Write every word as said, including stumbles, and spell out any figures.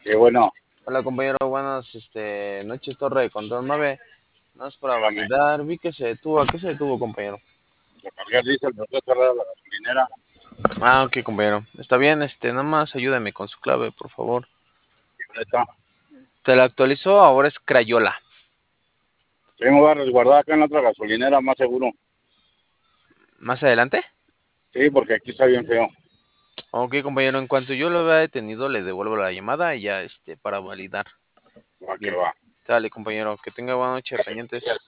Qué bueno. Hola compañero, buenas este, noches, Torre de Control nueve. No es para Dígame. validar, vi que se detuvo. ¿A qué se detuvo, compañero? Recargar diésel, pero está cerrada la gasolinera. Ah, ok, compañero. Está bien, este, nada más ayúdame con su clave, por favor. Neta. Te la actualizó, ahora es Crayola. Tengo que resguardar acá en la otra gasolinera, más seguro. ¿Más adelante? Sí, porque aquí está bien feo. Ok, compañero, en cuanto yo lo vea detenido, le devuelvo la llamada y ya, este, para validar. Va que Bien. va. Dale, compañero, que tenga buena noche, pendientes.